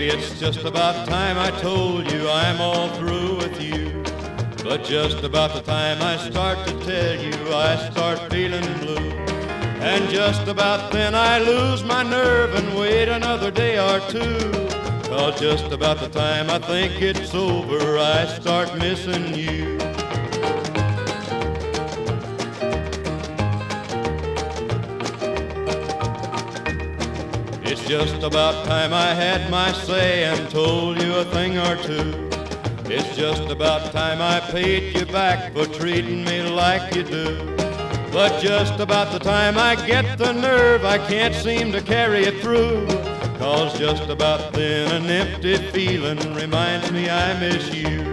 Baby, it's just about time I told you I'm all through with you. But just about the time I start to tell you, I start feeling blue. And just about then I lose my nerve and wait another day or two. 'Cause just about the time I think it's over, I start missing you. It's just about time I had my say and told you a thing or two. It's just about time I paid you back for treating me like you do. But just about the time I get the nerve, I can't seem to carry it through. 'Cause just about then an empty feeling reminds me I miss you.